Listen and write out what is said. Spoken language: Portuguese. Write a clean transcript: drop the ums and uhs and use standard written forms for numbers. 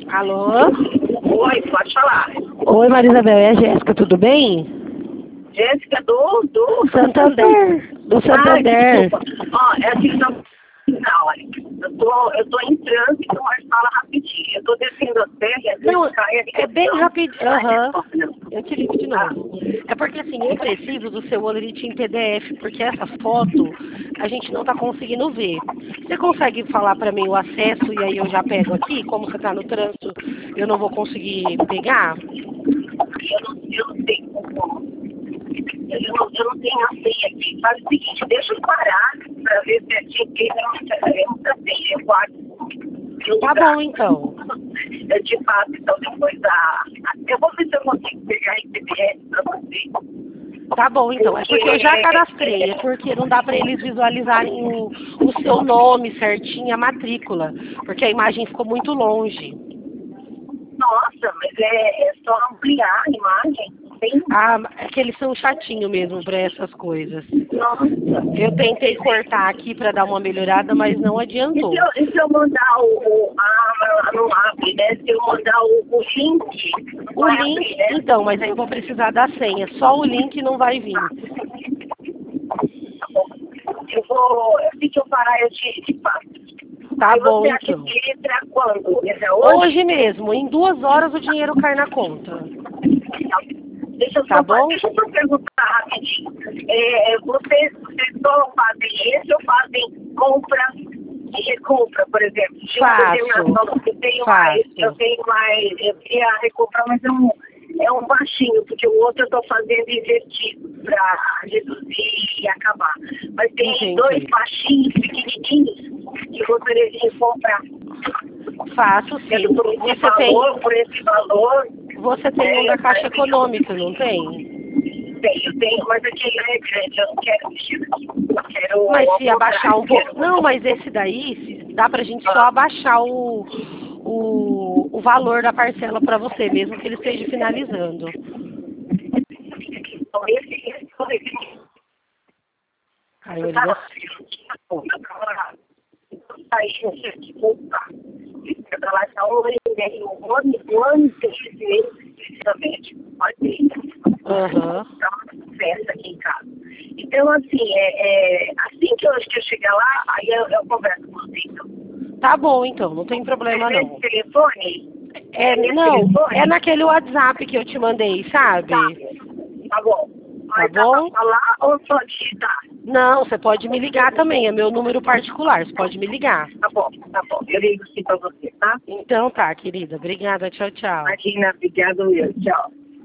Alô? Oi, pode falar. Oi, Marisabel, é a Jéssica, tudo bem? Jéssica do Santander. Do Santander. Desculpa. Ó, é assim, não, olha, eu tô em trânsito, mas fala rapidinho. Eu tô descendo a serra e às vezes Não, cai aqui. é bem rapidinho. Aham. Não. Eu te ligo de novo. É porque assim, eu preciso do seu Olorite em PDF, porque essa foto a gente não tá conseguindo ver. Você consegue falar pra mim o acesso e aí eu já pego aqui? Como você tá no trânsito, eu não vou conseguir pegar? Eu não sei como. Eu não tenho a senha aqui. Faz o seguinte, deixa eu parar pra ver certinho que eu não sei, eu guardo. Tá bom, então. Eu te passo, então depois eu vou ver se eu consigo pegar em PDF pra você. Tá bom, então. É porque eu já cadastrei, é porque não dá pra eles visualizarem o seu nome certinho, a matrícula, porque a imagem ficou muito longe. Nossa, mas é só ampliar a imagem. Tem... Ah, é que eles são chatinhos mesmo pra essas coisas. Nossa. Eu tentei cortar aqui pra dar uma melhorada, mas não adiantou. E se eu mandar não abre, né? Se eu mandar o link. O link, abrir, né? então, mas aí eu vou precisar da senha. Só o link não vai vir. Tá bom. Assim que eu parar, eu te passo. Tá Aí bom, você acha então. que entra quando? Entra hoje? Hoje mesmo, em 2 horas o dinheiro cai na conta. Deixa Tá bom? eu só perguntar rapidinho. Vocês só fazem esse ou fazem compra e recompra, por exemplo? Faço. Eu queria recomprar, mas é um baixinho, porque o outro eu estou fazendo invertido para reduzir e acabar. Mas tem Entendi. 2 baixinhos, pequenininhos, que gostaria de comprar. Faço sim. Por esse valor. Você tem um da Caixa Econômica, não tem? Eu tenho, mas aquele é grande, eu não quero mexer aqui. Eu quero Mas se abaixar um pouco. Não, mas esse daí, dá pra gente só abaixar o valor da parcela pra você, mesmo que ele esteja finalizando. Então, esse Aí eu ligo. um ano e 3 meses, precisamente. Pode ser. Aham. Tá uma festa aqui em casa. Então, assim, assim que eu chegar lá, aí eu converso com você, então. Tá bom, então, não tem problema não. Nesse telefone? Não, é naquele WhatsApp que eu te mandei, sabe? Tá bom. Tá bom? Falar ou só digitar? Não, você pode me ligar também, é meu número particular, você pode me ligar. Tá bom. Eu ligo sim pra você, tá? Então tá, querida. Obrigada, tchau, tchau. Imagina, obrigado, meu. Tchau.